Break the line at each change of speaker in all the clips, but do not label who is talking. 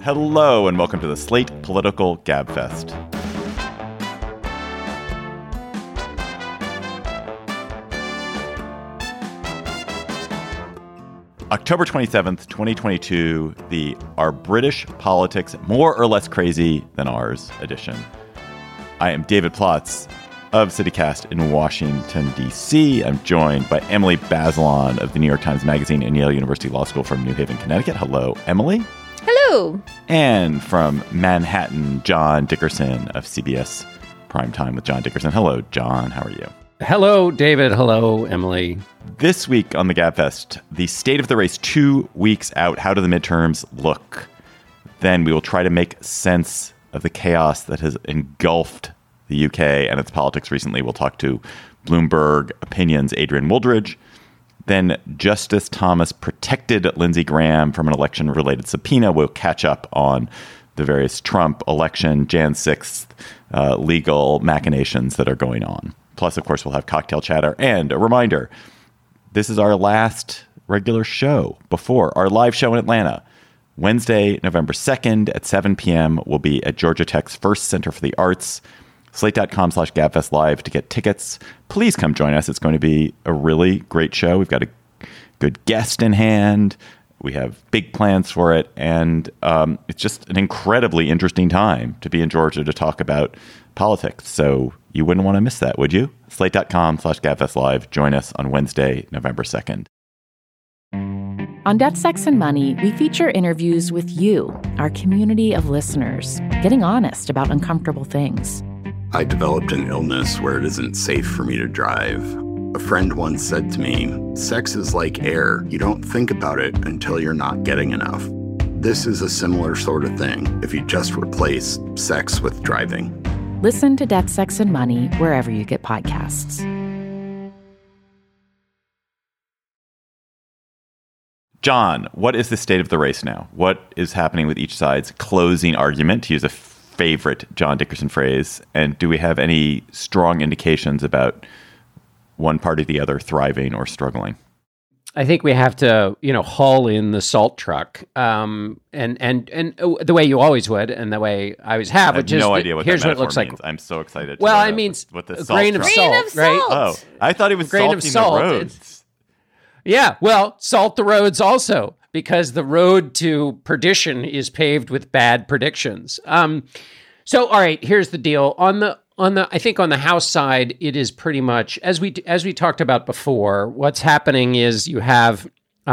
Hello, and welcome to the Slate Political Gabfest. October 27th, 2022, the Are British Politics More or Less Crazy Than Ours edition. I am David Plotz of CityCast in Washington, D.C. I'm joined by Emily Bazelon of the New York Times Magazine and Yale University Law School from New Haven, Connecticut. Hello, Emily.
Hello.
And from Manhattan, John Dickerson of CBS Primetime with John Dickerson. Hello, John. How are you?
Hello, David. Hello, Emily.
This week on the Gabfest, the state of the race 2 weeks out. How do the midterms look? Then we will try to make sense of the chaos that has engulfed the UK and its politics recently. We'll talk to Bloomberg Opinion's Adrian Wooldridge. Then Justice Thomas protected Lindsey Graham from an election-related subpoena. We'll catch up on the various Trump election, Jan 6th legal machinations that are going on. Plus, of course, we'll have cocktail chatter. And a reminder, this is our last regular show before our live show in Atlanta. Wednesday, November 2nd at 7 p.m. We'll be at Georgia Tech's First Center for the Arts. Slate.com/Gabfest Live to get tickets. Please come join us. It's going to be a really great show. We've got a good guest in hand. We have big plans for it. And it's just an incredibly interesting time to be in Georgia to talk about politics. So you wouldn't want to miss that, would you? Slate.com/Gabfest Live. Join us on Wednesday, November 2nd.
On Debt, Sex, and Money, we feature interviews with you, our community of listeners, getting honest about uncomfortable things.
I developed an illness where it isn't safe for me to drive. A friend once said to me, sex is like air. You don't think about it until you're not getting enough. This is a similar sort of thing if you just replace sex with driving.
Listen to Debt, Sex, and Money wherever you get podcasts.
John, what is the state of the race now? What is happening with each side's closing argument, to use a favorite John Dickerson phrase? And do we have any strong indications about one party or the other thriving or struggling?
I think we have to, haul in the salt truck, and the way you always would, and the way I always have,
I have
which is
no idea what
here's
that
what it looks
means.
like.
I'm so excited.
Well, I mean,
what the
a
salt
grain of
truck.
salt, right?
Oh, I thought he was
grain
salting
of salt.
the roads.
Yeah, well, salt the roads also, because the road to perdition is paved with bad predictions. So, all right, here's the deal. I think on the House side, it is pretty much as we talked about before. What's happening is you have,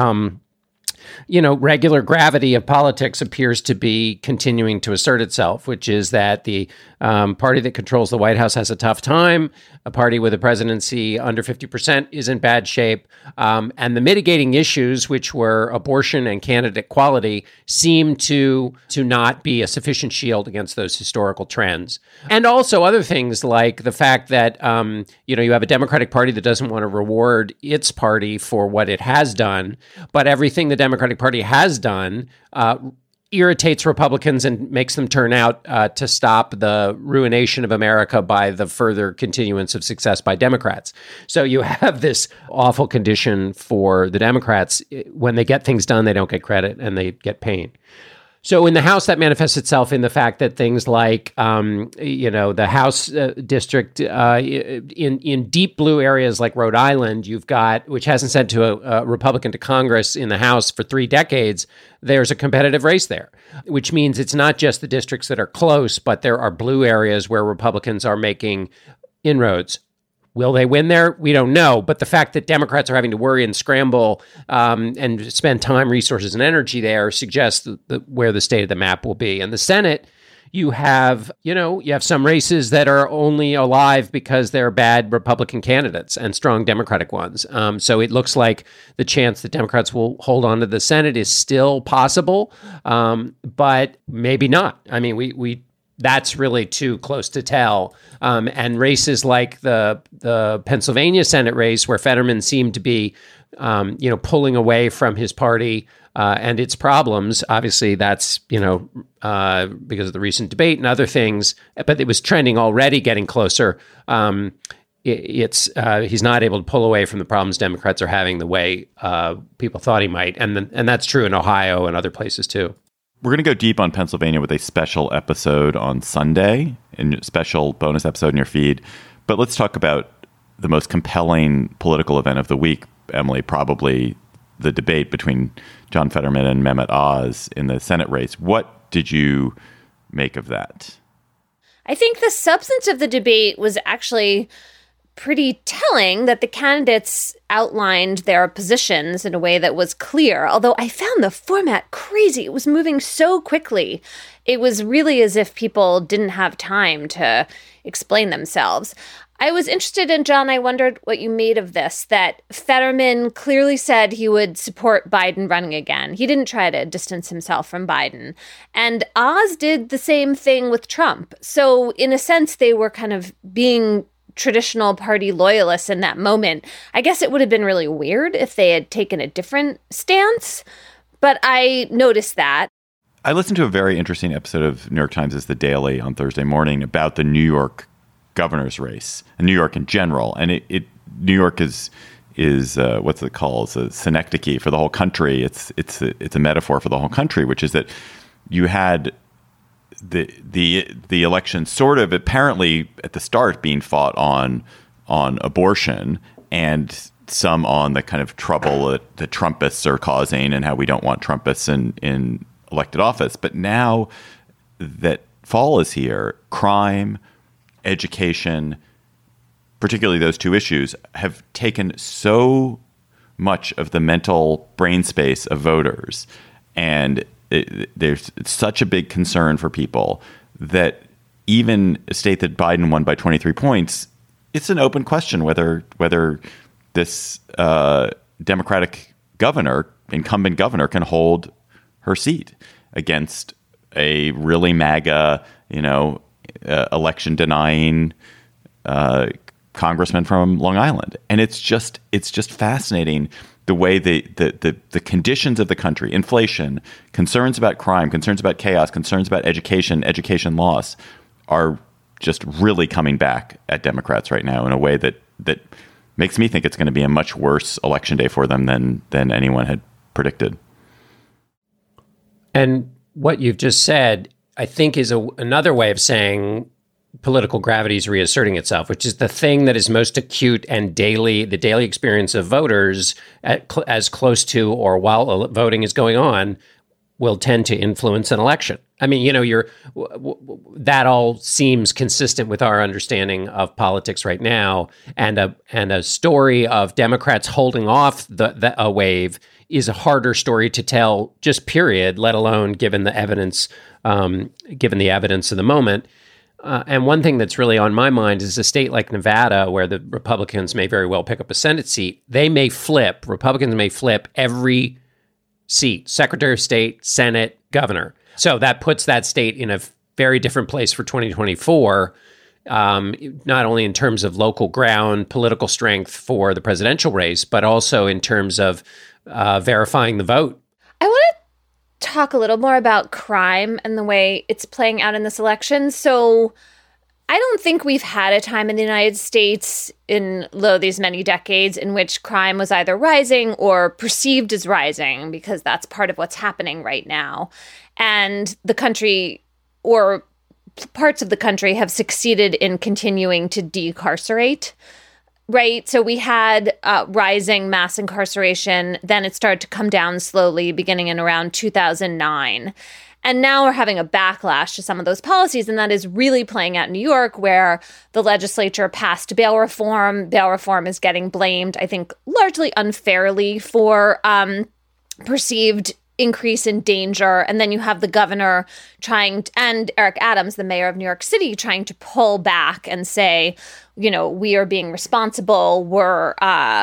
regular gravity of politics appears to be continuing to assert itself, which is that the party that controls the White House has a tough time. A party with a presidency under 50% is in bad shape. And the mitigating issues, which were abortion and candidate quality, seem to not be a sufficient shield against those historical trends. And also other things like the fact that, you have a Democratic Party that doesn't want to reward its party for what it has done, but everything the Democratic Party has done irritates Republicans and makes them turn out to stop the ruination of America by the further continuance of success by Democrats. So you have this awful condition for the Democrats. When they get things done, they don't get credit and they get pain. So in the House, that manifests itself in the fact that things like, the House district in deep blue areas like Rhode Island, you've got, which hasn't sent to a Republican to Congress in the House for 3 decades, there's a competitive race there, which means it's not just the districts that are close, but there are blue areas where Republicans are making inroads. Will they win there? We don't know. But the fact that Democrats are having to worry and scramble and spend time, resources, and energy there suggests where the state of the map will be. In the Senate, you have some races that are only alive because they're bad Republican candidates and strong Democratic ones. So it looks like the chance that Democrats will hold on to the Senate is still possible, but maybe not. I mean, we that's really too close to tell. And races like the Pennsylvania Senate race, where Fetterman seemed to be, pulling away from his party and its problems. Obviously, that's, because of the recent debate and other things, but it was trending already getting closer. He's not able to pull away from the problems Democrats are having the way people thought he might. And that's true in Ohio and other places, too.
We're going to go deep on Pennsylvania with a special episode on Sunday, and a special bonus episode in your feed. But let's talk about the most compelling political event of the week, Emily, probably the debate between John Fetterman and Mehmet Oz in the Senate race. What did you make of that?
I think the substance of the debate was actually pretty telling, that the candidates outlined their positions in a way that was clear, although I found the format crazy. It was moving so quickly. It was really as if people didn't have time to explain themselves. I was interested in, John, I wondered what you made of this, that Fetterman clearly said he would support Biden running again. He didn't try to distance himself from Biden. And Oz did the same thing with Trump. So in a sense, they were kind of being traditional party loyalists in that moment. I guess it would have been really weird if they had taken a different stance, but I noticed that.
I listened to a very interesting episode of New York Times' The Daily on Thursday morning about the New York governor's race, and New York in general. And New York is what's it called? It's a synecdoche for the whole country. It's a metaphor for the whole country, which is that you had the election sort of apparently at the start being fought on abortion, and some on the kind of trouble that the Trumpists are causing and how we don't want Trumpists in elected office. But now that fall is here, crime, education, particularly those two issues, have taken so much of the mental brain space of voters. And there's such a big concern for people that even a state that Biden won by 23 points, it's an open question whether this Democratic incumbent governor, can hold her seat against a really MAGA, election denying congressman from Long Island. And it's just fascinating the way the conditions of the country, inflation, concerns about crime, concerns about chaos, concerns about education loss, are just really coming back at Democrats right now in a way that makes me think it's going to be a much worse election day for them than anyone had predicted.
And what you've just said, I think, is another way of saying political gravity is reasserting itself, which is the thing that is most acute and the daily experience of voters as close to or while voting is going on will tend to influence an election. I mean, that all seems consistent with our understanding of politics right now, and a story of Democrats holding off a wave is a harder story to tell, just period, let alone given the evidence of the moment. And one thing that's really on my mind is a state like Nevada, where the Republicans may very well pick up a Senate seat. Republicans may flip every seat: Secretary of State, Senate, governor. So that puts that state in a very different place for 2024, not only in terms of local ground political strength for the presidential race, but also in terms of verifying the vote.
I want to talk a little more about crime and the way it's playing out in this election. So I don't think we've had a time in the United States in these many decades in which crime was either rising or perceived as rising, because that's part of what's happening right now. And the country, or parts of the country, have succeeded in continuing to decarcerate. Right. So we had rising mass incarceration. Then it started to come down slowly, beginning in around 2009. And now we're having a backlash to some of those policies. And that is really playing out in New York, where the legislature passed bail reform. Bail reform is getting blamed, I think, largely unfairly for perceived increase in danger. And then you have the governor and Eric Adams, the mayor of New York City, trying to pull back and say, we are being responsible. We're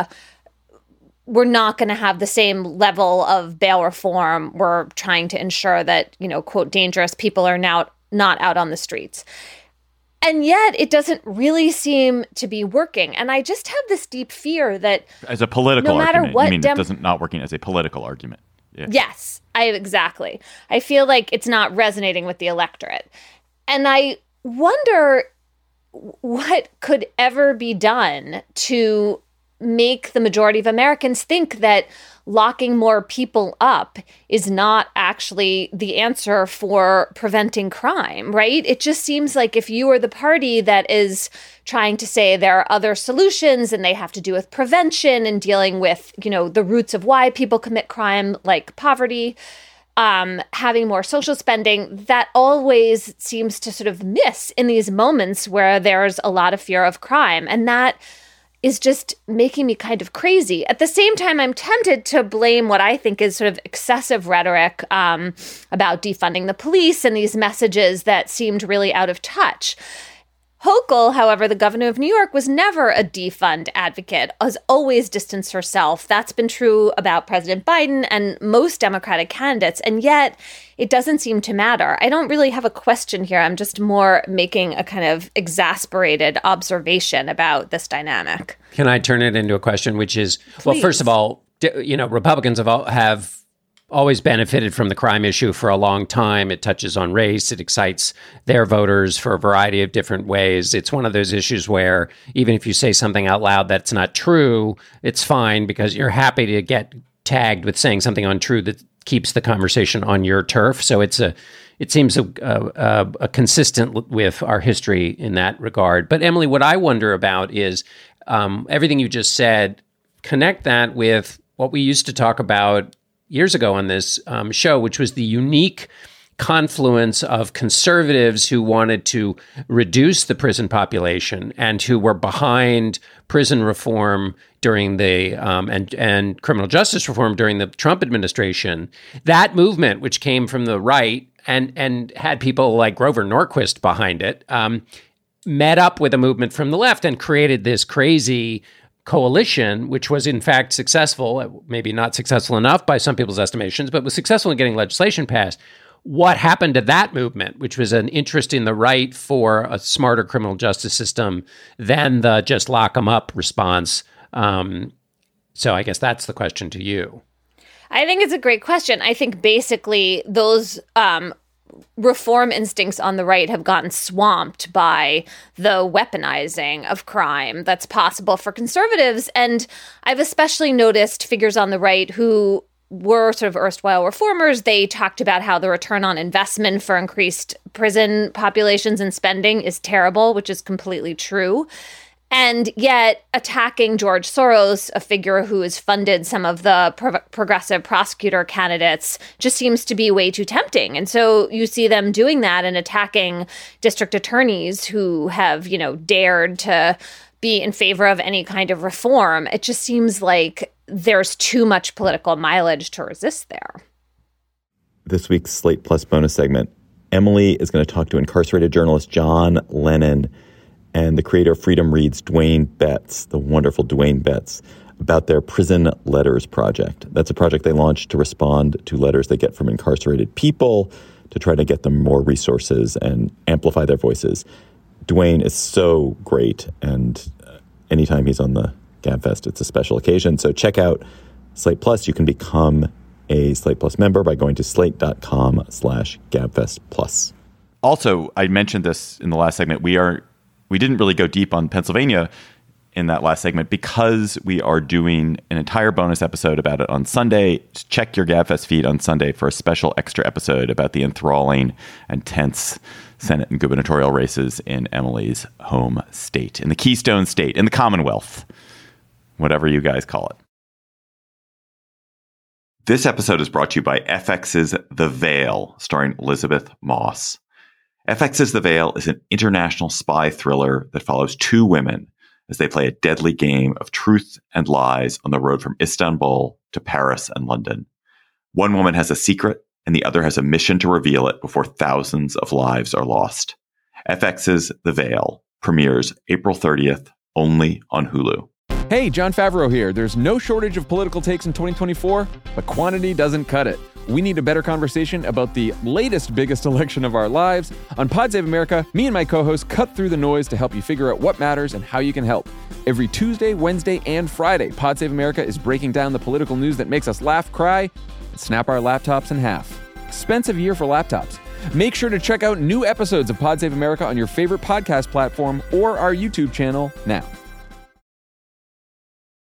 not going to have the same level of bail reform. We're trying to ensure that, quote, dangerous people are now not out on the streets. And yet it doesn't really seem to be working. And I just have this deep fear that
as a political
no matter
argument,
what
you mean it doesn't not working as a political argument? Yeah.
Yes, exactly. I feel like it's not resonating with the electorate. And I wonder what could ever be done to make the majority of Americans think that locking more people up is not actually the answer for preventing crime, right? It just seems like if you are the party that is trying to say there are other solutions and they have to do with prevention and dealing with, the roots of why people commit crime, like poverty, having more social spending, that always seems to sort of miss in these moments where there's a lot of fear of crime. And that is just making me kind of crazy. At the same time, I'm tempted to blame what I think is sort of excessive rhetoric about defunding the police and these messages that seemed really out of touch. Hochul, however, the governor of New York, was never a defund advocate, has always distanced herself. That's been true about President Biden and most Democratic candidates, and yet it doesn't seem to matter. I don't really have a question here. I'm just more making a kind of exasperated observation about this dynamic.
Can I turn it into a question, which is,
Please.
Well, first of all, Republicans have always benefited from the crime issue for a long time. It touches on race. It excites their voters for a variety of different ways. It's one of those issues where even if you say something out loud that's not true, it's fine because you're happy to get tagged with saying something untrue that keeps the conversation on your turf. So it seems consistent with our history in that regard. But Emily, what I wonder about is everything you just said, connect that with what we used to talk about years ago on this show, which was the unique confluence of conservatives who wanted to reduce the prison population and who were behind prison reform during the and criminal justice reform during the Trump administration. That movement, which came from the right and had people like Grover Norquist behind it, met up with a movement from the left and created this crazy coalition, which was in fact successful, maybe not successful enough by some people's estimations, but was successful in getting legislation passed. What happened to that movement, which was an interest in the right for a smarter criminal justice system than the just lock them up response? So I guess that's the question to you.
I think it's a great question. I think basically those reform instincts on the right have gotten swamped by the weaponizing of crime that's possible for conservatives. And I've especially noticed figures on the right who were sort of erstwhile reformers. They talked about how the return on investment for increased prison populations and spending is terrible, which is completely true. And yet attacking George Soros, a figure who has funded some of the progressive prosecutor candidates, just seems to be way too tempting. And so you see them doing that and attacking district attorneys who have, dared to be in favor of any kind of reform. It just seems like there's too much political mileage to resist there.
This week's Slate Plus bonus segment, Emily is going to talk to incarcerated journalist John Lennon and the creator of Freedom Reads, Duane Betts, the wonderful Duane Betts, about their Prison Letters project. That's a project they launched to respond to letters they get from incarcerated people to try to get them more resources and amplify their voices. Duane is so great, and anytime he's on the GabFest, it's a special occasion. So check out Slate Plus. You can become a Slate Plus member by going to slate.com/GabFest Plus. Also, I mentioned this in the last segment. We didn't really go deep on Pennsylvania in that last segment because we are doing an entire bonus episode about it on Sunday. Just check your GabFest feed on Sunday for a special extra episode about the enthralling and tense Senate and gubernatorial races in Emily's home state, in the Keystone State, in the Commonwealth, whatever you guys call it. This episode is brought to you by FX's The Veil, starring Elizabeth Moss. FX's The Veil is an international spy thriller that follows two women as they play a deadly game of truth and lies on the road from Istanbul to Paris and London. One woman has a secret, and the other has a mission to reveal it before thousands of lives are lost. FX's The Veil premieres April 30th, only on Hulu.
Hey, Jon Favreau here. There's no shortage of political takes in 2024, but quantity doesn't cut it. We need a better conversation about the latest, biggest election of our lives. On Pod Save America, me and my co-hosts cut through the noise to help you figure out what matters and how you can help. Every Tuesday, Wednesday, and Friday, Pod Save America is breaking down the political news that makes us laugh, cry, and snap our laptops in half. Expensive year for laptops. Make sure to check out new episodes of Pod Save America on your favorite podcast platform or our YouTube channel now.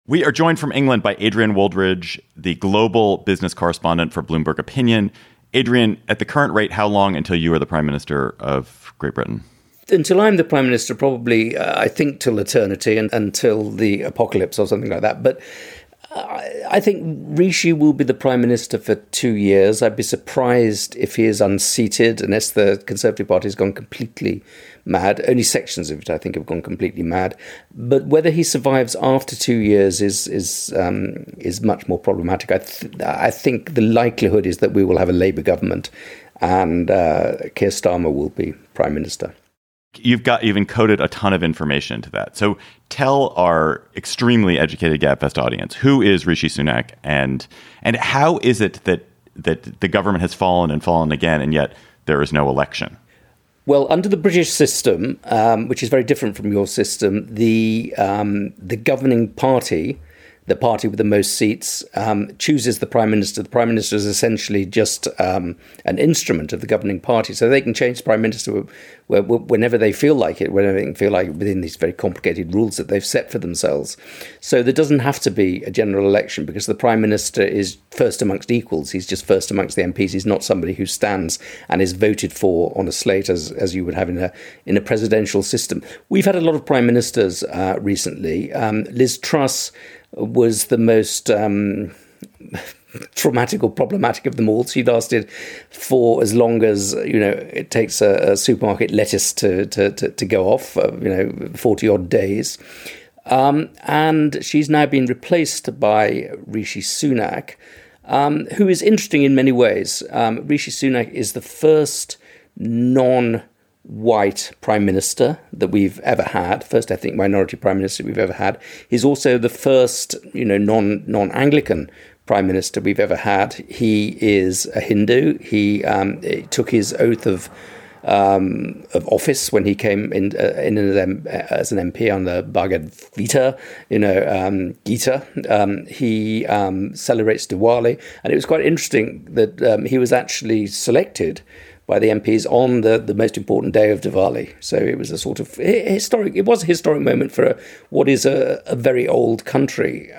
We are joined from England by Adrian Wooldridge, the global business correspondent for Bloomberg Opinion. Adrian, at the current rate, how long until you are the Prime Minister of Great Britain?
Until I'm the Prime Minister, probably, I think, till eternity and until the apocalypse or something like that. But I think Rishi will be the Prime Minister for 2 years. I'd be surprised if he is unseated, unless the Conservative Party has gone completely mad. Only sections of it, I think, have gone completely mad. But whether he survives after 2 years is much more problematic. I think the likelihood is that we will have a Labour government and Keir Starmer will be Prime Minister.
You've encoded a ton of information into that. So tell our extremely educated GabFest audience, who is Rishi Sunak and how is it that the government has fallen and fallen again, and yet there is no election?
Well, under the British system, which is very different from your system, the governing party, the party with the most seats, chooses the Prime Minister. The Prime Minister is essentially just an instrument of the governing party. So they can change the Prime Minister whenever they feel like it, within these very complicated rules that they've set for themselves. So there doesn't have to be a general election because the Prime Minister is first amongst equals. He's just first amongst the MPs. He's not somebody who stands and is voted for on a slate as you would have in a presidential system. We've had a lot of Prime Ministers recently. Liz Truss was the most traumatic or problematic of them all. She lasted for as long as it takes a supermarket lettuce to go off, 40 odd days. And she's now been replaced by Rishi Sunak, who is interesting in many ways. Rishi Sunak is the first non-white Prime Minister that we've ever had, first ethnic minority Prime Minister we've ever had. He's also the first, non-Anglican Prime Minister we've ever had. He is a Hindu. He took his oath of office when he came in as an MP on the Bhagavad Gita. He celebrates Diwali, and it was quite interesting that he was actually selected by the MPs on the most important day of Diwali. So it was a sort of historic. It was a historic moment for what is a very old country.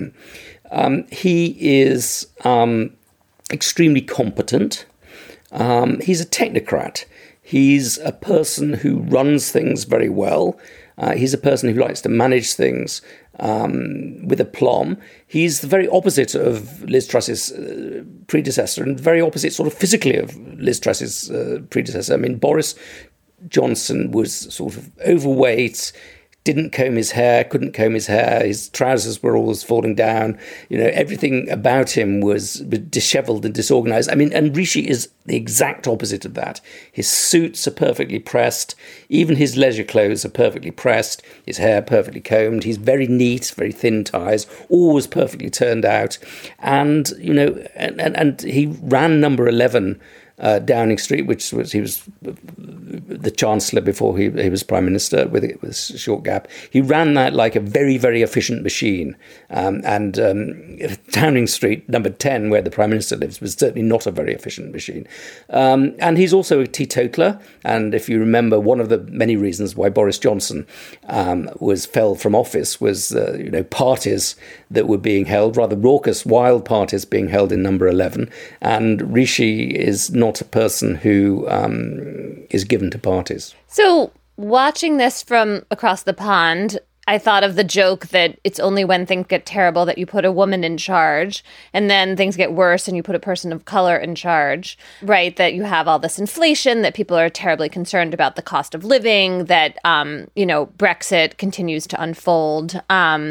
He is extremely competent. He's a technocrat. He's a person who runs things very well. He's a person who likes to manage things with aplomb. He's the very opposite of Liz Truss's predecessor and very opposite sort of physically of Liz Truss's predecessor. I mean, Boris Johnson was sort of overweight, couldn't comb his hair, his trousers were always falling down, everything about him was disheveled and disorganized. I mean, and Rishi is the exact opposite of that. His suits are perfectly pressed, even his leisure clothes are perfectly pressed, his hair perfectly combed, he's very neat, very thin ties, always perfectly turned out. And, and he ran number 11 Downing Street, which was he was the Chancellor before he was Prime Minister with a short gap. He ran that like a very, very efficient machine. And Downing Street, number 10, where the Prime Minister lives, was certainly not a very efficient machine. And he's also a teetotaler. And if you remember, one of the many reasons why Boris Johnson fell from office was parties that were being held, rather raucous, wild parties being held in number 11. And Rishi is not a person who is given to parties.
So watching this from across the pond, I thought of the joke that it's only when things get terrible that you put a woman in charge, and then things get worse and you put a person of color in charge, right? That you have all this inflation, that people are terribly concerned about the cost of living, that, Brexit continues to unfold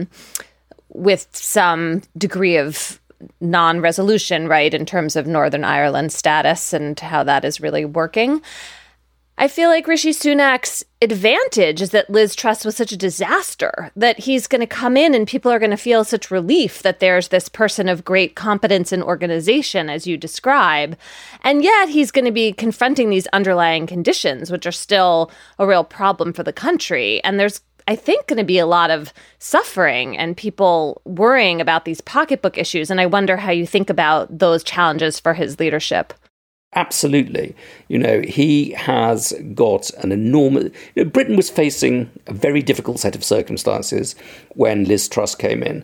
with some degree of non-resolution, right, in terms of Northern Ireland's status and how that is really working. I feel like Rishi Sunak's advantage is that Liz Truss was such a disaster, that he's going to come in and people are going to feel such relief that there's this person of great competence and organization, as you describe. And yet he's going to be confronting these underlying conditions, which are still a real problem for the country. And there's, I think, going to be a lot of suffering and people worrying about these pocketbook issues. And I wonder how you think about those challenges for his leadership.
Absolutely. He has got an enormous... Britain was facing a very difficult set of circumstances when Liz Truss came in.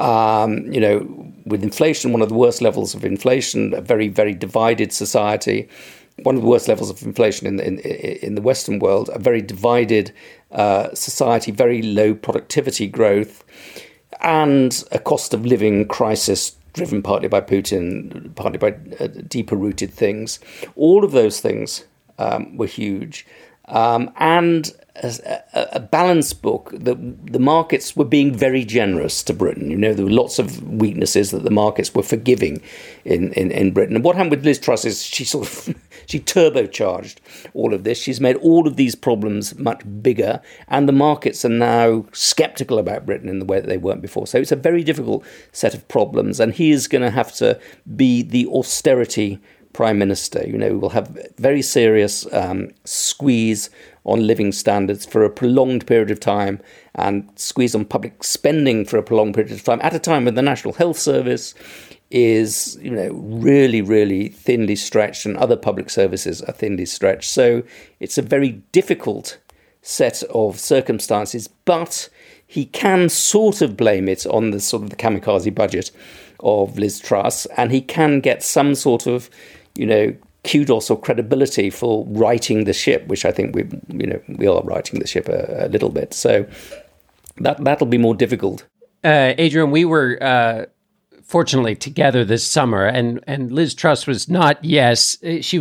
With inflation, one of the worst levels of inflation, a very, very divided society, one of the worst levels of inflation in the Western world, a very divided society, very low productivity growth, and a cost of living crisis driven partly by Putin, partly by deeper-rooted things. All of those things were huge. And a balanced book, the markets were being very generous to Britain. There were lots of weaknesses that the markets were forgiving in Britain. And what happened with Liz Truss is she turbocharged all of this. She's made all of these problems much bigger, and the markets are now sceptical about Britain in the way that they weren't before. So it's a very difficult set of problems, and he is going to have to be the austerity Prime Minister. We'll have very serious squeeze on living standards for a prolonged period of time, and squeeze on public spending for a prolonged period of time, at a time when the National Health Service is, really, really thinly stretched, and other public services are thinly stretched. So it's a very difficult set of circumstances, but he can sort of blame it on the sort of the kamikaze budget of Liz Truss, and he can get some sort of, kudos or credibility for righting the ship, which I think we are righting the ship a little bit. So that'll be more difficult.
Adrian, we were fortunately together this summer, and Liz Truss was not yet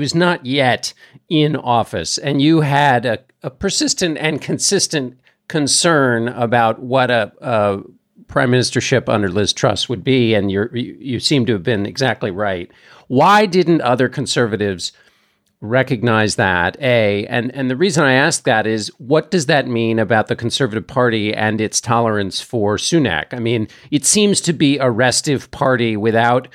in office, and you had a persistent and consistent concern about what a prime ministership under Liz Truss would be, and you seem to have been exactly right. Why didn't other conservatives recognize that, A? And the reason I ask that is, what does that mean about the Conservative Party and its tolerance for Sunak? I mean, it seems to be a restive party without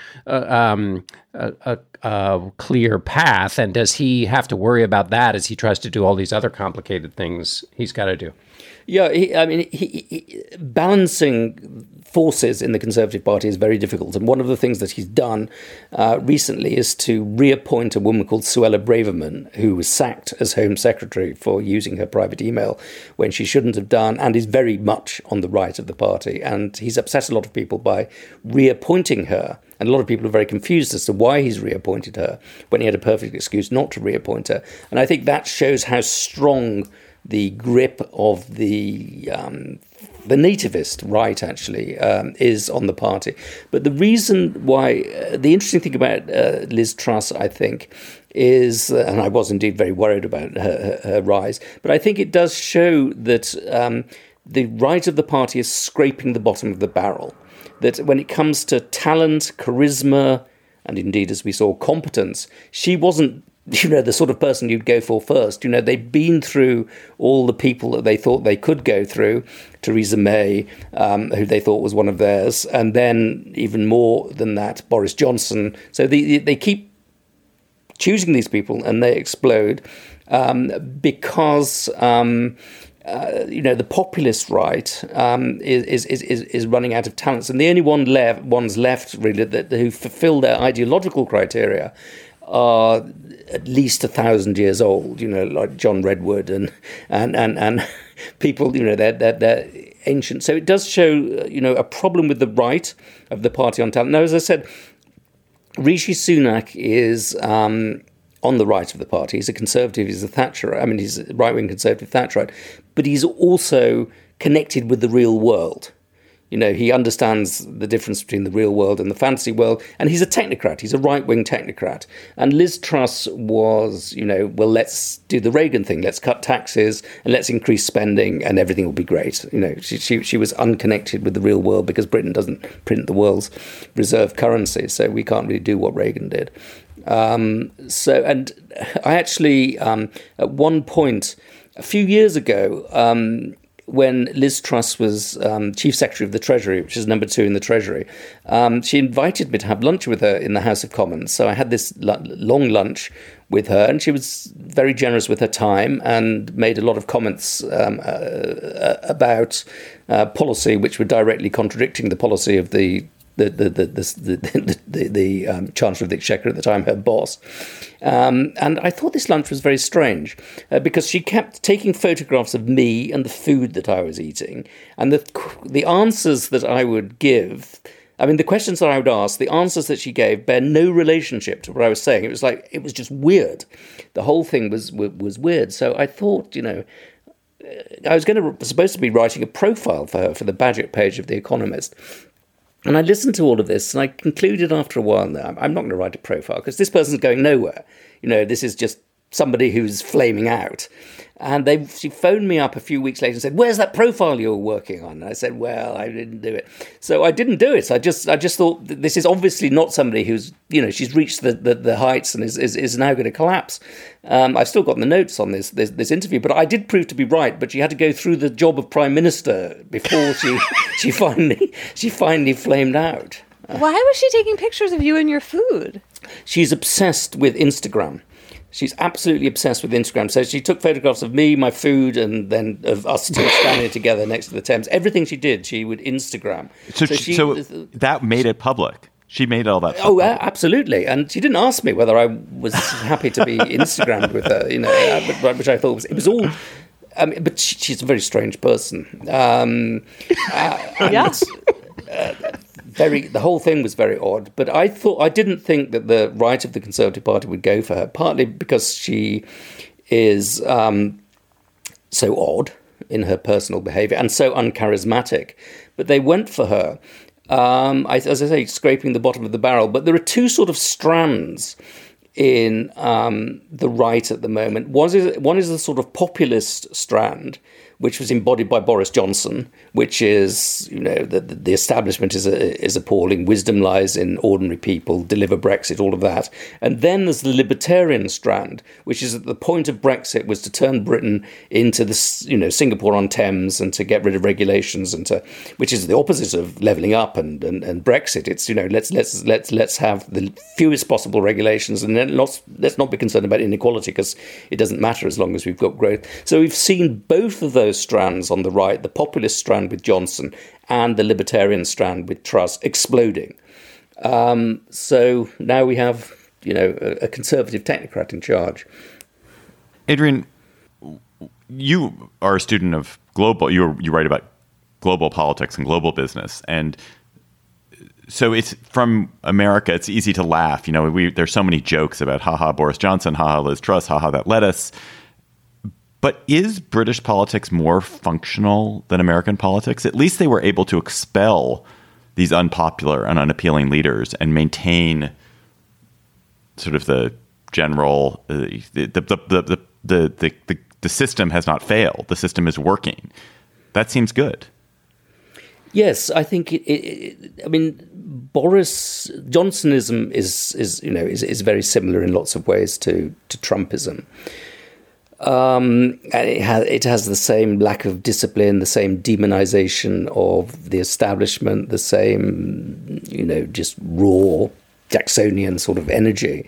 a clear path, and does he have to worry about that as he tries to do all these other complicated things he's got to do?
Yeah, he balancing forces in the Conservative Party is very difficult. And one of the things that he's done recently is to reappoint a woman called Suella Braverman, who was sacked as Home Secretary for using her private email when she shouldn't have done, and is very much on the right of the party. And he's upset a lot of people by reappointing her. And a lot of people are very confused as to why he's reappointed her when he had a perfect excuse not to reappoint her. And I think that shows how strong the grip of the nativist right, actually, is on the party. But the reason why, the interesting thing about Liz Truss, I think, is, and I was indeed very worried about her rise, but I think it does show that the right of the party is scraping the bottom of the barrel. That when it comes to talent, charisma, and indeed, as we saw, competence, she wasn't the sort of person you'd go for first. They've been through all the people that they thought they could go through. Theresa May, who they thought was one of theirs. And then even more than that, Boris Johnson. So they keep choosing these people and they explode because the populist right is running out of talents. And the only ones left really who fulfill their ideological criteria are at least 1,000 years old, like John Redwood and people, they're ancient. So it does show, a problem with the right of the party on talent. Now, as I said, Rishi Sunak is on the right of the party. He's a conservative. He's a Thatcherite. I mean, he's a right-wing conservative Thatcherite, but he's also connected with the real world. He understands the difference between the real world and the fantasy world, and he's a technocrat. He's a right-wing technocrat. And Liz Truss was, well, let's do the Reagan thing. Let's cut taxes and let's increase spending and everything will be great. She was unconnected with the real world because Britain doesn't print the world's reserve currency, so we can't really do what Reagan did. And I actually, at one point, a few years ago, when Liz Truss was Chief Secretary of the Treasury, which is number 2 in the Treasury, she invited me to have lunch with her in the House of Commons. So I had this long lunch with her, and she was very generous with her time and made a lot of comments about policy which were directly contradicting the policy of the the Chancellor of the Exchequer at the time, her boss. And I thought this lunch was very strange because she kept taking photographs of me and the food that I was eating, and the answers that I would give. I mean, the questions that I would ask, the answers that she gave bear no relationship to what I was saying. It was just weird. The whole thing was weird. So I thought, I was supposed to be writing a profile for her for the Bagehot page of The Economist. And I listened to all of this, and I concluded after a while, no, I'm not going to write a profile because this person's going nowhere. This is just somebody who's flaming out. And she phoned me up a few weeks later and said, "Where's that profile you were working on?" And I said, "Well, I didn't do it." So I didn't do it. I just thought this is obviously not somebody who's, she's reached the heights and is now going to collapse. I've still got the notes on this interview, but I did prove to be right. But she had to go through the job of Prime Minister before she finally flamed out.
Why was she taking pictures of you and your food?
She's obsessed with Instagram. She's absolutely obsessed with Instagram. So she took photographs of me, my food, and then of us two standing together next to the Thames. Everything she did, she would Instagram.
So that made it public. She made all that public.
Oh, absolutely. And she didn't ask me whether I was happy to be Instagrammed with her, which I thought it was all... but she's a very strange person. The whole thing was very odd, but I didn't think that the right of the Conservative Party would go for her, partly because she is so odd in her personal behaviour and so uncharismatic. But they went for her, as I say, scraping the bottom of the barrel. But there are two sort of strands in the right at the moment. One is the sort of populist strand, which was embodied by Boris Johnson, which is, the establishment is appalling. Wisdom lies in ordinary people. Deliver Brexit, all of that. And then there's the libertarian strand, which is at the point of Brexit was to turn Britain into the, Singapore on Thames and to get rid of regulations which is the opposite of levelling up and Brexit. It's let's have the fewest possible regulations and then let's not be concerned about inequality because it doesn't matter as long as we've got growth. So we've seen both of those strands on the right, the populist strand with Johnson and the libertarian strand with Truss, exploding. So now we have, a conservative technocrat in charge.
Adrian, you are a student of global. You write about global politics and global business, and so it's from America. It's easy to laugh. There's so many jokes about haha Boris Johnson, haha Liz Truss, haha that lettuce. But is British politics more functional than American politics? At least they were able to expel these unpopular and unappealing leaders and maintain sort of the general the system has not failed. The system is working. That seems good.
Yes, I think Boris Johnsonism is very similar in lots of ways to Trumpism. And it has the same lack of discipline, the same demonization of the establishment, the same, just raw Jacksonian sort of energy.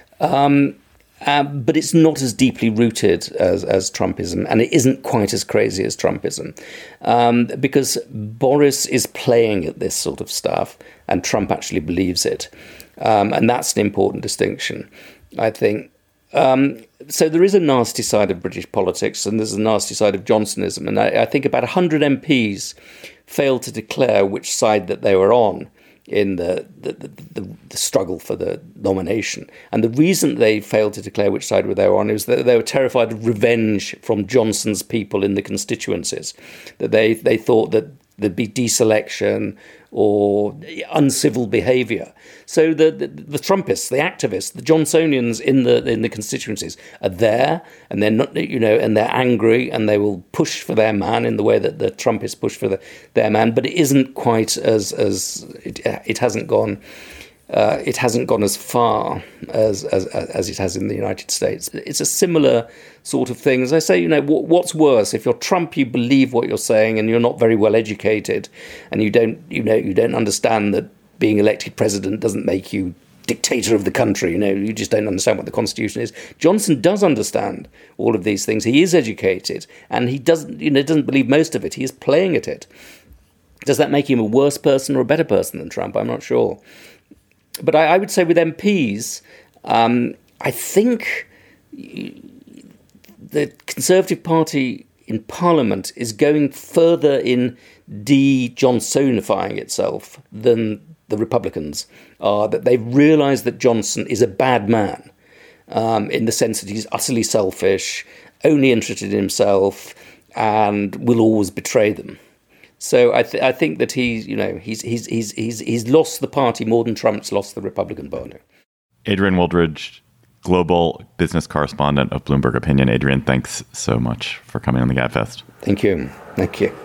But it's not as deeply rooted as Trumpism, and it isn't quite as crazy as Trumpism, because Boris is playing at this sort of stuff, and Trump actually believes it. And that's an important distinction, I think. So there is a nasty side of British politics and there's a nasty side of Johnsonism. And I think about 100 MPs failed to declare which side that they were on in the struggle for the nomination. And the reason they failed to declare which side they were on is that they were terrified of revenge from Johnson's people in the constituencies, that they thought that there'd be deselection or uncivil behaviour. So the Trumpists, the activists, the Johnsonians in the constituencies are there, and they're not, and they're angry, and they will push for their man in the way that the Trumpists push for their man. But it isn't quite as it hasn't gone. It hasn't gone as far as it has in the United States. It's a similar sort of thing. As I say, what's worse? If you're Trump, you believe what you're saying, and you're not very well educated, and you don't understand that being elected president doesn't make you dictator of the country. You just don't understand what the Constitution is. Johnson does understand all of these things. He is educated, and he doesn't believe most of it. He is playing at it. Does that make him a worse person or a better person than Trump? I'm not sure. But I would say with MPs, I think the Conservative Party in Parliament is going further in de-Johnsonifying itself than the Republicans are, that they've realised that Johnson is a bad man in the sense that he's utterly selfish, only interested in himself, and will always betray them. So I think that he's lost the party more than Trump's lost the Republican Party.
Adrian Wooldridge, global business correspondent of Bloomberg Opinion. Adrian, thanks so much for coming on the Gabfest.
Thank you. Thank you.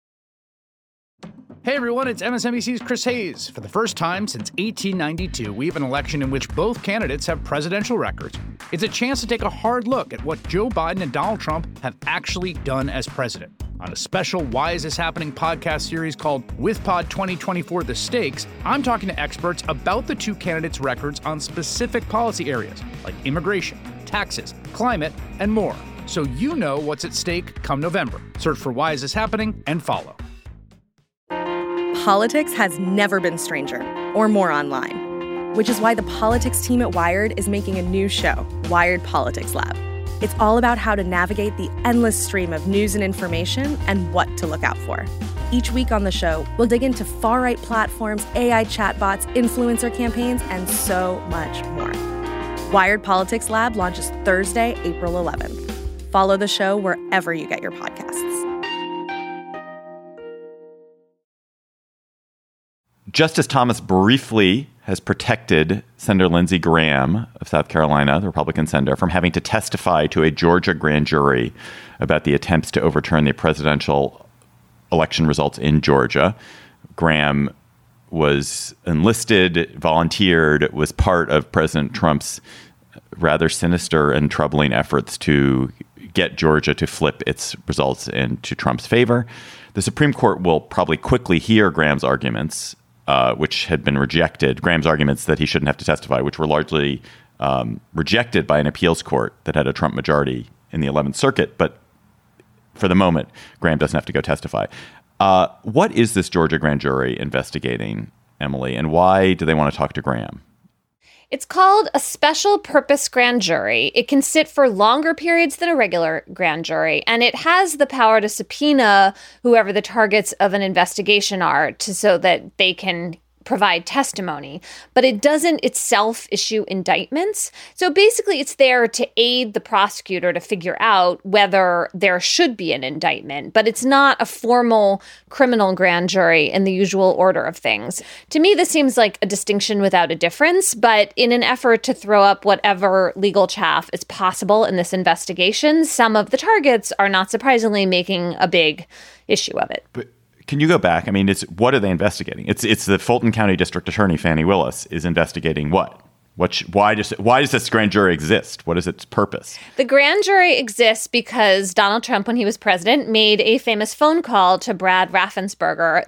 Hey everyone, it's MSNBC's Chris Hayes. For the first time since 1892, we have an election in which both candidates have presidential records. It's a chance to take a hard look at what Joe Biden and Donald Trump have actually done as president. On a special Why Is This Happening podcast series called WithPod 2024 The Stakes, I'm talking to experts about the two candidates' records on specific policy areas like immigration, taxes, climate, and more. So you know what's at stake come November. Search for Why Is This Happening and follow.
Politics has never been stranger or more online, which is why the politics team at Wired is making a new show, Wired Politics Lab. It's all about how to navigate the endless stream of news and information and what to look out for. Each week on the show, we'll dig into far-right platforms, AI chatbots, influencer campaigns, and so much more. Wired Politics Lab launches Thursday, April 11th. Follow the show wherever you get your podcasts.
Justice Thomas briefly has protected Senator Lindsey Graham of South Carolina, the Republican senator, from having to testify to a Georgia grand jury about the attempts to overturn the presidential election results in Georgia. Graham was enlisted, volunteered, was part of President Trump's rather sinister and troubling efforts to get Georgia to flip its results into Trump's favor. The Supreme Court will probably quickly hear Graham's arguments, which had been rejected, Graham's arguments that he shouldn't have to testify, which were largely rejected by an appeals court that had a Trump majority in the 11th Circuit. But for the moment, Graham doesn't have to go testify. What is this Georgia grand jury investigating, Emily, and why do they want to talk to Graham?
It's called a special purpose grand jury. It can sit for longer periods than a regular grand jury, and it has the power to subpoena whoever the targets of an investigation are so that they can provide testimony, but it doesn't itself issue indictments. So basically, it's there to aid the prosecutor to figure out whether there should be an indictment, but it's not a formal criminal grand jury in the usual order of things. To me, this seems like a distinction without a difference, but in an effort to throw up whatever legal chaff is possible in this investigation, some of the targets are not surprisingly making a big issue of it.
But can you go back? I mean, what are they investigating? It's the Fulton County District Attorney, Fani Willis, is investigating what? Why does this grand jury exist? What is its purpose?
The grand jury exists because Donald Trump, when he was president, made a famous phone call to Brad Raffensperger,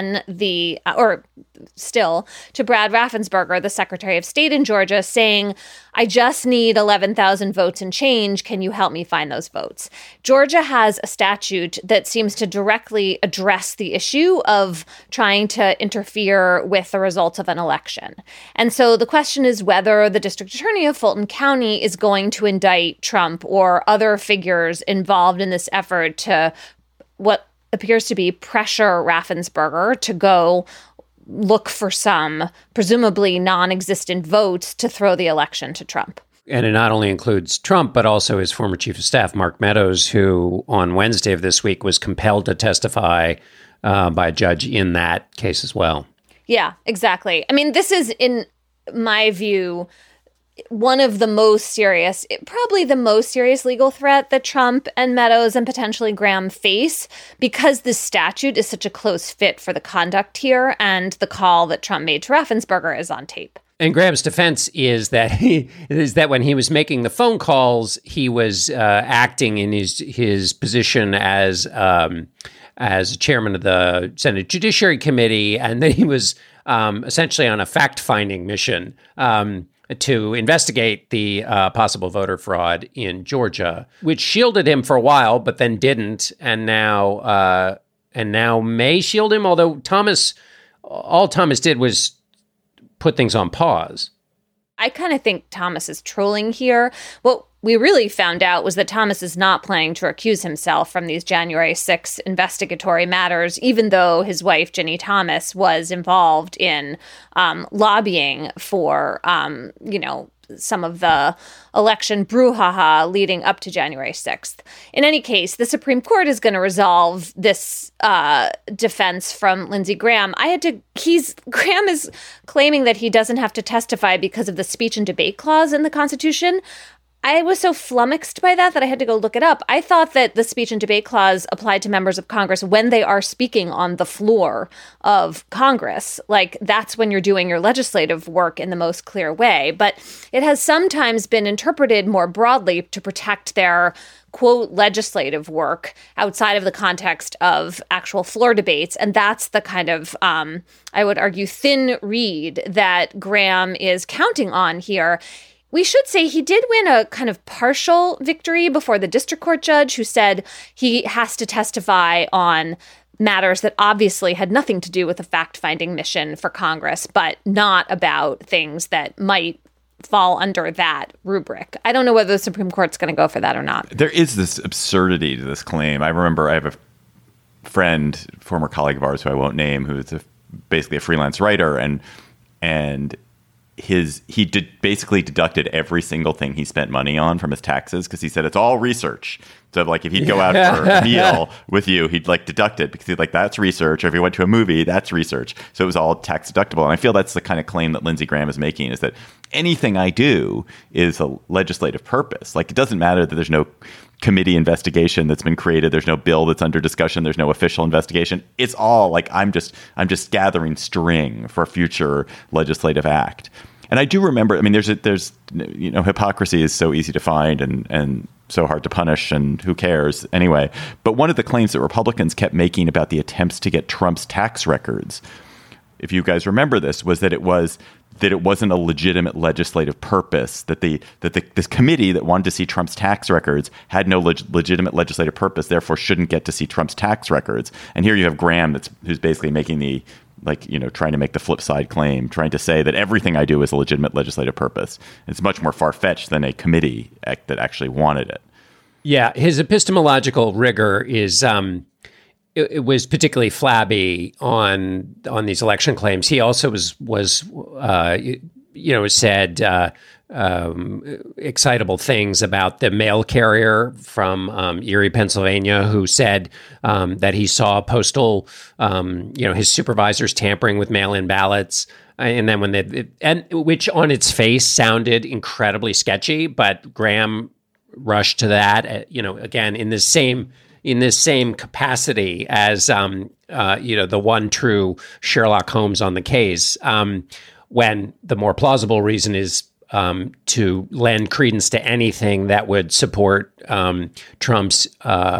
to Brad Raffensperger, the Secretary of State in Georgia, saying, I just need 11,000 votes and change. Can you help me find those votes? Georgia has a statute that seems to directly address the issue of trying to interfere with the results of an election. And so the question is whether the district attorney of Fulton County is going to indict Trump or other figures involved in this effort to what appears to be pressure Raffensperger to go look for some presumably non-existent votes to throw the election to Trump.
And it not only includes Trump, but also his former chief of staff, Mark Meadows, who on Wednesday of this week was compelled to testify by a judge in that case as well.
Yeah, exactly. I mean, this is, in my view, one of the most serious, probably the most serious legal threat that Trump and Meadows and potentially Graham face, because this statute is such a close fit for the conduct here, and the call that Trump made to Raffensperger is on tape.
And Graham's defense is that when he was making the phone calls, he was acting in his position as chairman of the Senate Judiciary Committee, and that he was essentially on a fact-finding mission to investigate the possible voter fraud in Georgia, which shielded him for a while, but then didn't, and now and now may shield him, although all Thomas did was put things on pause.
I kind of think Thomas is trolling here. What we really found out was that Thomas is not planning to recuse himself from these January 6th investigatory matters, even though his wife, Ginny Thomas, was involved in lobbying for, some of the election brouhaha leading up to January 6th. In any case, the Supreme Court is going to resolve this defense from Lindsey Graham. Graham is claiming that he doesn't have to testify because of the speech and debate clause in the Constitution. I was so flummoxed by that I had to go look it up. I thought that the speech and debate clause applied to members of Congress when they are speaking on the floor of Congress. Like, that's when you're doing your legislative work in the most clear way. But it has sometimes been interpreted more broadly to protect their, quote, legislative work outside of the context of actual floor debates. And that's the kind of, I would argue, thin reed that Graham is counting on here. We should say he did win a kind of partial victory before the district court judge, who said he has to testify on matters that obviously had nothing to do with a fact-finding mission for Congress, but not about things that might fall under that rubric. I don't know whether the Supreme Court's going to go for that or not.
There is this absurdity to this claim. I remember I have a friend, former colleague of ours who I won't name, who's basically a freelance writer, and he basically deducted every single thing he spent money on from his taxes, because he said it's all research. So like if he'd go out for a meal with you, he'd like deduct it because he'd like, that's research. Or if he went to a movie, that's research. So it was all tax deductible. And I feel that's the kind of claim that Lindsey Graham is making, is that anything I do is a legislative purpose. Like, it doesn't matter that there's no committee investigation that's been created. There's no bill that's under discussion. There's no official investigation. It's all like, I'm just gathering string for a future legislative act. And I do remember, I mean, there's hypocrisy is so easy to find and so hard to punish, and who cares anyway. But one of the claims that Republicans kept making about the attempts to get Trump's tax records, if you guys remember this, was that it wasn't a legitimate legislative purpose, that this committee that wanted to see Trump's tax records had no legitimate legislative purpose, therefore shouldn't get to see Trump's tax records. And here you have Graham who's basically making the, trying to make the flip side claim, trying to say that everything I do is a legitimate legislative purpose. It's much more far-fetched than a committee act that actually wanted it.
Yeah, his epistemological rigor is it was particularly flabby on these election claims. He also was said excitable things about the mail carrier from Erie, Pennsylvania, who said that he saw postal, his supervisors tampering with mail-in ballots. And then which on its face sounded incredibly sketchy, but Graham rushed to that, again, in this same capacity as, the one true Sherlock Holmes on the case, when the more plausible reason is to lend credence to anything that would support Trump's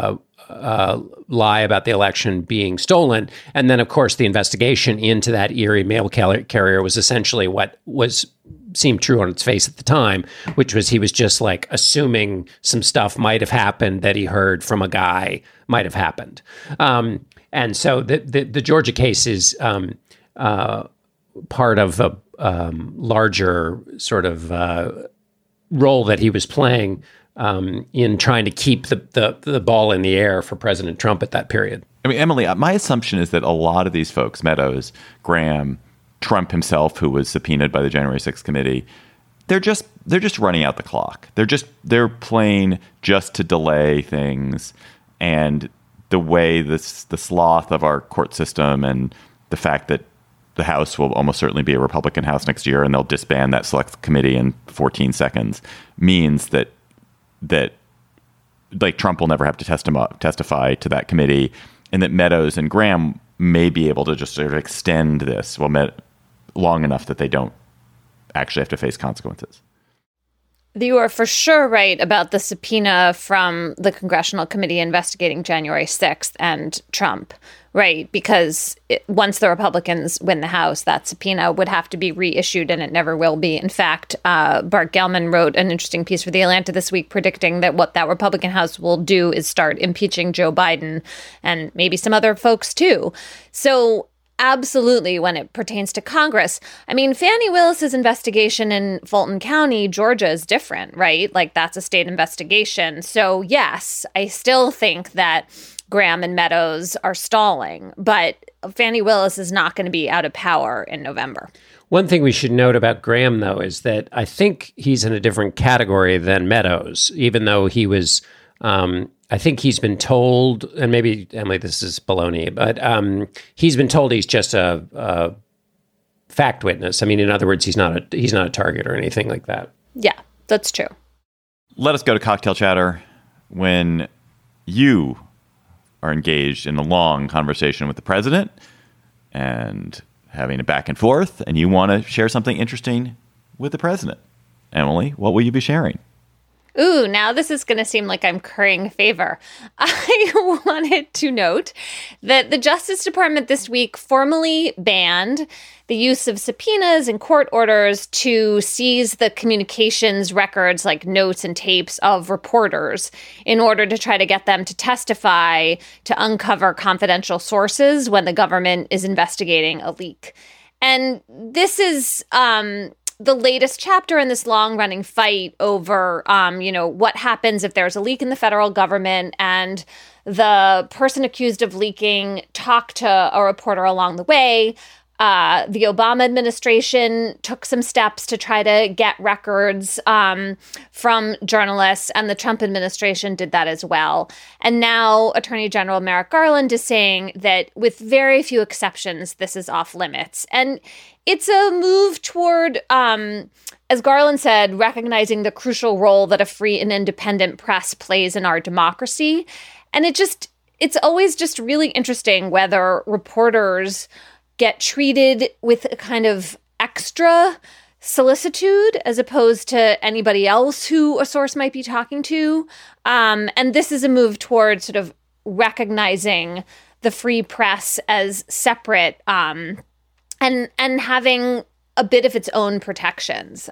lie about the election being stolen. And then, of course, the investigation into that Erie mail carrier was essentially what seemed true on its face at the time, which was he was just like assuming some stuff might have happened that he heard from a guy might have happened. And so the Georgia case is part of a larger sort of role that he was playing in trying to keep the ball in the air for President Trump at that period.
I mean, Emily, my assumption is that a lot of these folks, Meadows, Graham, Trump himself, who was subpoenaed by the January 6th committee, they're just running out the clock. They're playing just to delay things, and the way the sloth of our court system and the fact that the House will almost certainly be a Republican House next year, and they'll disband that select committee in 14 seconds, means that like Trump will never have to testify to that committee, and that Meadows and Graham may be able to just sort of extend this long enough that they don't actually have to face consequences.
You are for sure right about the subpoena from the Congressional Committee investigating January 6th and Trump, right? Because once the Republicans win the House, that subpoena would have to be reissued, and it never will be. In fact, Bart Gellman wrote an interesting piece for The Atlanta this week predicting that what that Republican House will do is start impeaching Joe Biden and maybe some other folks too. So absolutely, when it pertains to Congress. I mean, Fani Willis's investigation in Fulton County, Georgia, is different, right? Like, that's a state investigation. So, yes, I still think that Graham and Meadows are stalling, but Fani Willis is not going to be out of power in November.
One thing we should note about Graham, though, is that I think he's in a different category than Meadows, even though he was I think he's been told, and maybe, Emily, this is baloney, but he's been told he's just a fact witness. I mean, in other words, he's not a target or anything like that.
Yeah, that's true.
Let us go to cocktail chatter. When you are engaged in a long conversation with the president and having a back and forth, and you want to share something interesting with the president, Emily, what will you be sharing?
Ooh, now this is going to seem like I'm currying favor. I wanted to note that the Justice Department this week formally banned the use of subpoenas and court orders to seize the communications records, like notes and tapes of reporters, in order to try to get them to testify to uncover confidential sources when the government is investigating a leak. And this is the latest chapter in this long-running fight over, what happens if there's a leak in the federal government and the person accused of leaking talked to a reporter along the way. The Obama administration took some steps to try to get records from journalists, and the Trump administration did that as well. And now Attorney General Merrick Garland is saying that with very few exceptions, this is off limits. And it's a move toward, as Garland said, recognizing the crucial role that a free and independent press plays in our democracy. And it's always just really interesting whether reporters get treated with a kind of extra solicitude as opposed to anybody else who a source might be talking to. And this is a move toward sort of recognizing the free press as separate and having a bit of its own protections.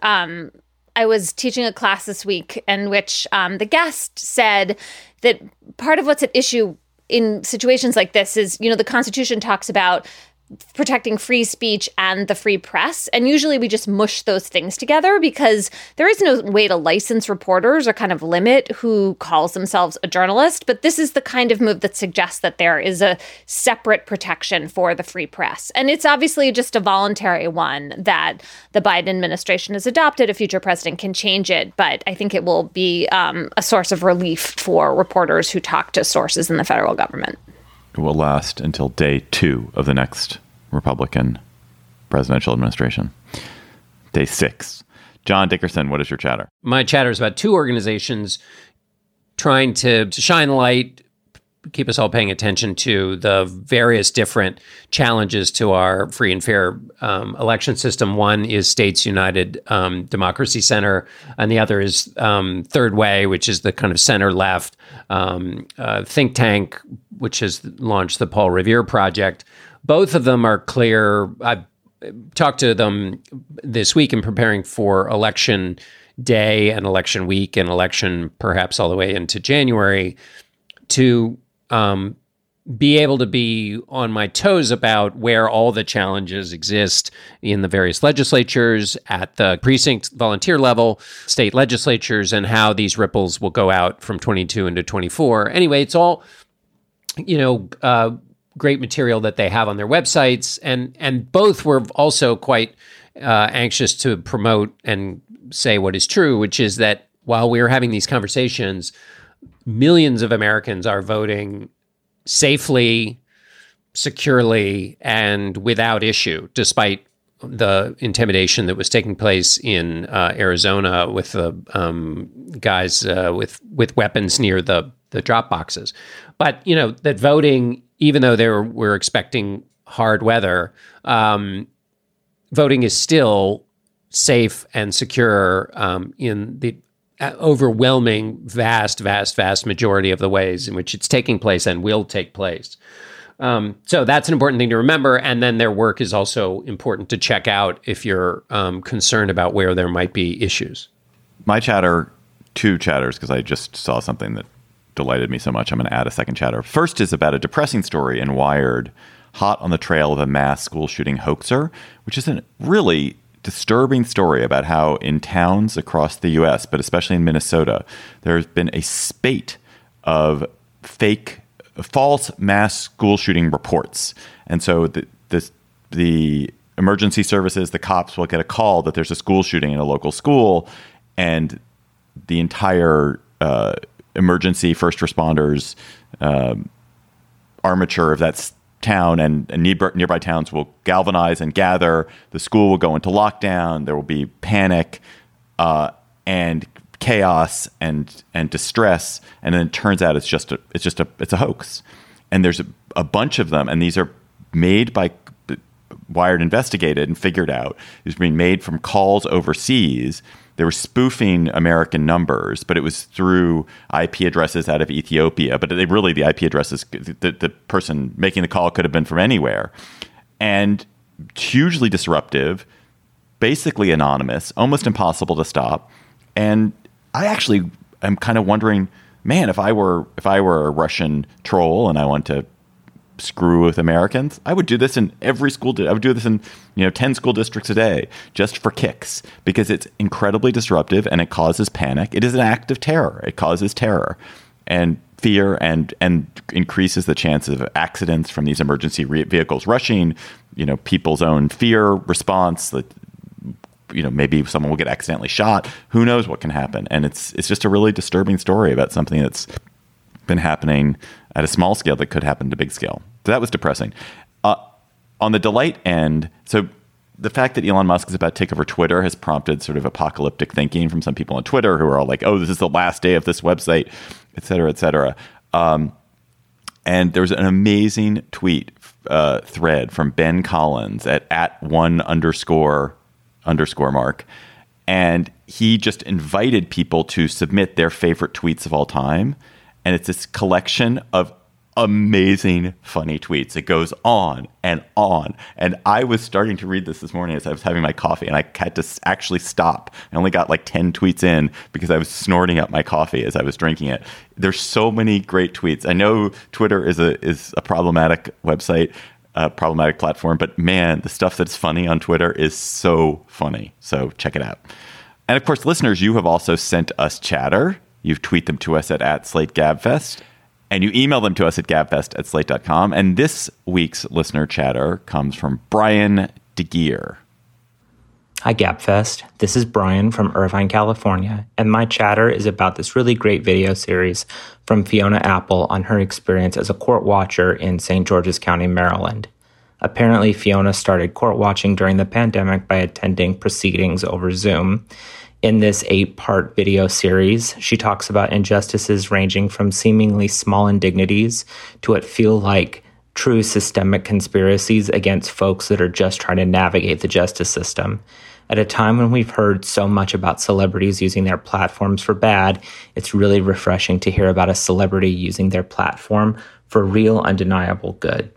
I was teaching a class this week in which the guest said that part of what's at issue in situations like this is, the Constitution talks about protecting free speech and the free press. And usually we just mush those things together because there is no way to license reporters or kind of limit who calls themselves a journalist. But this is the kind of move that suggests that there is a separate protection for the free press. And it's obviously just a voluntary one that the Biden administration has adopted. A future president can change it. But I think it will be a source of relief for reporters who talk to sources in the federal government.
It will last until day 2 of the next Republican presidential administration. Day 6. John Dickerson, what is your chatter?
My chatter is about two organizations trying to shine light, keep us all paying attention to the various different challenges to our free and fair election system. One is States United Democracy Center, and the other is Third Way, which is the kind of center-left think tank, which has launched the Paul Revere Project. Both of them are clear. I've talked to them this week in preparing for election day and election week and election perhaps all the way into January to be able to be on my toes about where all the challenges exist in the various legislatures, at the precinct volunteer level, state legislatures, and how these ripples will go out from 22 into 24. Anyway, it's all, great material that they have on their websites. And both were also quite anxious to promote and say what is true, which is that while we're having these conversations, millions of Americans are voting safely, securely, and without issue, despite the intimidation that was taking place in Arizona with the guys with weapons near the drop boxes. But, that voting, even though we're expecting hard weather, voting is still safe and secure in the overwhelming, vast majority of the ways in which it's taking place and will take place. So that's an important thing to remember. And then their work is also important to check out if you're concerned about where there might be issues.
My chatter, two chatters, because I just saw something that delighted me so much. I'm going to add a second chatter. First is about a depressing story in Wired, hot on the trail of a mass school shooting hoaxer, which is a really disturbing story about how in towns across the U.S., but especially in Minnesota, there's been a spate of false mass school shooting reports. And so the emergency services, the cops will get a call that there's a school shooting in a local school, and the entire emergency first responders armature of that town and nearby towns will galvanize and gather. The school will go into lockdown. There will be panic and chaos and distress, and then it turns out it's a hoax. And there's a bunch of them, and these are made by Wired investigated and figured out. It was being made from calls overseas. They were spoofing American numbers, but it was through IP addresses out of Ethiopia. But the IP addresses, the person making the call could have been from anywhere. And hugely disruptive, basically anonymous, almost impossible to stop. And I actually am kind of wondering, man, if I were a Russian troll and I want to screw with Americans, I would do this in every school. I would do this in 10 school districts a day just for kicks, because it's incredibly disruptive and it causes panic. It is an act of terror. It causes terror and fear and increases the chance of accidents from these emergency vehicles rushing. People's own fear response. That maybe someone will get accidentally shot. Who knows what can happen? And it's just a really disturbing story about something that's been happening at a small scale that could happen to big scale. So that was depressing. On the delight end, so the fact that Elon Musk is about to take over Twitter has prompted sort of apocalyptic thinking from some people on Twitter who are all like, oh, this is the last day of this website, et cetera, et cetera. And there was an amazing tweet thread from Ben Collins at @1__Mark. And he just invited people to submit their favorite tweets of all time. And it's this collection of amazing, funny tweets. It goes on and on. And I was starting to read this morning as I was having my coffee, and I had to actually stop. I only got like 10 tweets in because I was snorting up my coffee as I was drinking it. There's so many great tweets. I know Twitter is a problematic website, problematic platform, but man, the stuff that's funny on Twitter is so funny. So check it out. And of course, listeners, you have also sent us chatter. You've tweeted them to us at @SlateGabFest, and you email them to us at gabfest@slate.com. And this week's listener chatter comes from Brian DeGeer.
Hi, GabFest. This is Brian from Irvine, California, and my chatter is about this really great video series from Fiona Apple on her experience as a court watcher in St. George's County, Maryland. Apparently, Fiona started court watching during the pandemic by attending proceedings over Zoom. In this 8-part video series, she talks about injustices ranging from seemingly small indignities to what feel like true systemic conspiracies against folks that are just trying to navigate the justice system. At a time when we've heard so much about celebrities using their platforms for bad, it's really refreshing to hear about a celebrity using their platform for real, undeniable good.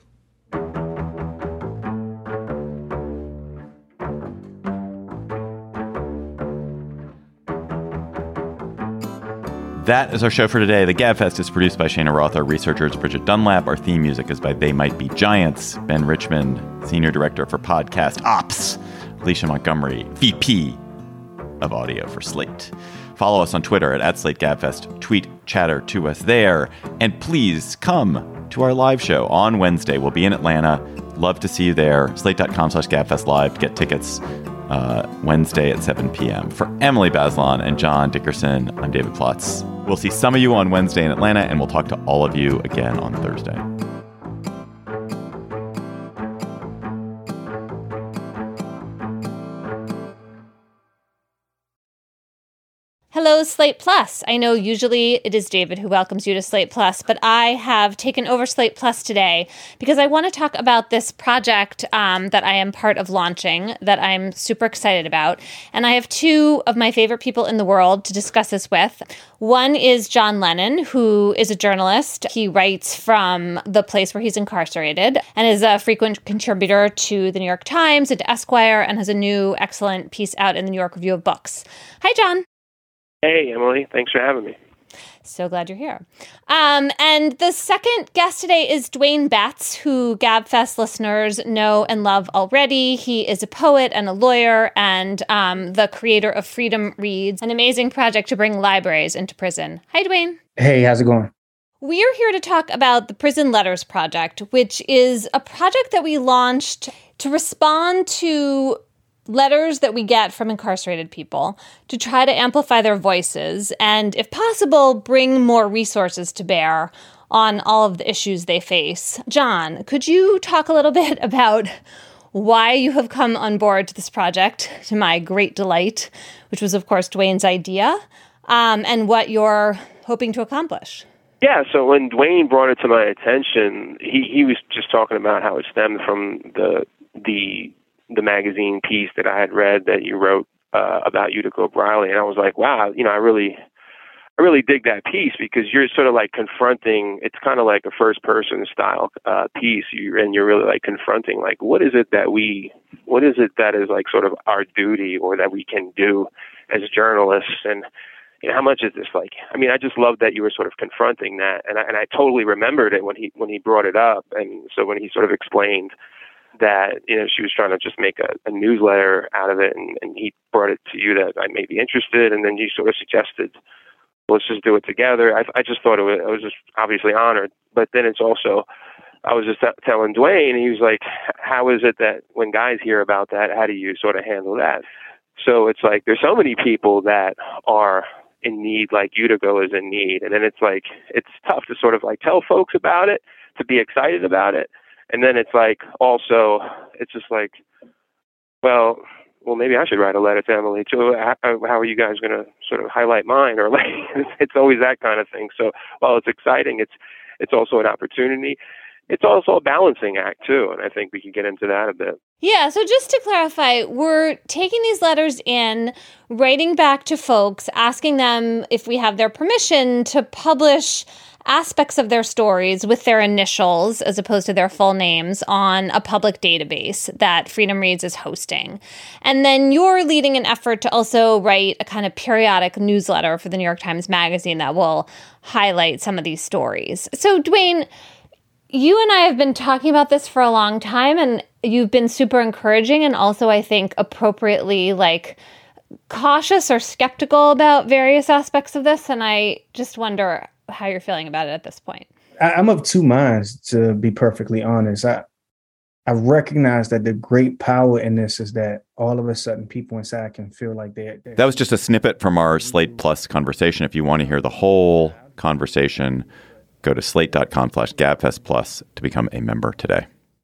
That is our show for today. The GabFest is produced by Shana Roth. Our researcher is Bridget Dunlap. Our theme music is by They Might Be Giants. Ben Richmond, Senior Director for Podcast Ops. Alicia Montgomery, VP of Audio for Slate. Follow us on Twitter at @SlateGabFest. Tweet chatter to us there. And please come to our live show on Wednesday. We'll be in Atlanta. Love to see you there. Slate.com/GabFest Live to get tickets. Wednesday at 7 p.m. For Emily Bazelon and John Dickerson, I'm David Plotz. We'll see some of you on Wednesday in Atlanta, and we'll talk to all of you again on Thursday.
Hello, Slate Plus. I know usually it is David who welcomes you to Slate Plus, but I have taken over Slate Plus today because I want to talk about this project that I am part of launching that I'm super excited about. And I have two of my favorite people in the world to discuss this with. One is John Lennon, who is a journalist. He writes from the place where he's incarcerated and is a frequent contributor to the New York Times and to Esquire and has a new excellent piece out in the New York Review of Books. Hi, John.
Hey, Emily. Thanks for having me.
So glad you're here. And the second guest today is Duane Betts, who GabFest listeners know and love already. He is a poet and a lawyer and the creator of Freedom Reads, an amazing project to bring libraries into prison. Hi, Duane.
Hey, how's it going?
We are here to talk about the Prison Letters Project, which is a project that we launched to respond to letters that we get from incarcerated people to try to amplify their voices and, if possible, bring more resources to bear on all of the issues they face. John, could you talk a little bit about why you have come on board to this project, to my great delight, which was, of course, Duane's idea, and what you're hoping to accomplish?
Yeah, so when Duane brought it to my attention, he was just talking about how it stemmed from the magazine piece that I had read that you wrote about Utica O'Reilly, and I was like, wow, I really dig that piece because you're sort of like confronting. It's kind of like a first-person style piece, and you're really like confronting, like, what is it that is like sort of our duty or that we can do as journalists, and how much is this like? I mean, I just love that you were sort of confronting that, and I totally remembered it when he brought it up, and so when he sort of explained that she was trying to just make a newsletter out of it, and he brought it to you that I may be interested, and then you sort of suggested, let's just do it together. I just thought I was just obviously honored, but then it's also, I was just telling Duane, and he was like, how is it that when guys hear about that, how do you sort of handle that? So it's like, there's so many people that are in need, like Utica is in need, and then it's like, it's tough to sort of like tell folks about it, to be excited about it. And then it's like, also, it's just like, well, maybe I should write a letter to Emily too. How are you guys going to sort of highlight mine? Or like, it's always that kind of thing. So while it's exciting, it's also an opportunity. It's also a balancing act too. And I think we can get into that a bit.
Yeah. So just to clarify, we're taking these letters in, writing back to folks, asking them if we have their permission to publish aspects of their stories with their initials as opposed to their full names on a public database that Freedom Reads is hosting. And then you're leading an effort to also write a kind of periodic newsletter for the New York Times Magazine that will highlight some of these stories. So, Duane, you and I have been talking about this for a long time, and you've been super encouraging and also, I think, appropriately like cautious or skeptical about various aspects of this. And I just wonder how you're feeling about it at this point.
I'm of two minds, to be perfectly honest. I recognize that the great power in this is that all of a sudden people inside can feel like they're...
That was just a snippet from our Slate Plus conversation. If you want to hear the whole conversation, go to slate.com/GabFest Plus to become a member today.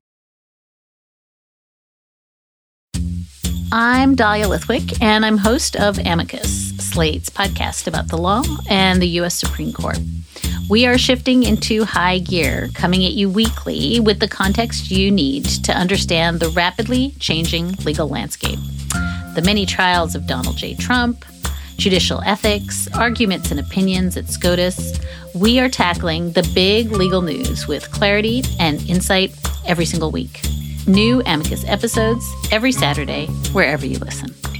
I'm Dahlia Lithwick, and I'm host of Amicus, Slate's podcast about the law and the U.S. Supreme Court. We are shifting into high gear, coming at you weekly with the context you need to understand the rapidly changing legal landscape. The many trials of Donald J. Trump, judicial ethics, arguments and opinions at SCOTUS. We are tackling the big legal news with clarity and insight every single week. New Amicus episodes every Saturday, wherever you listen.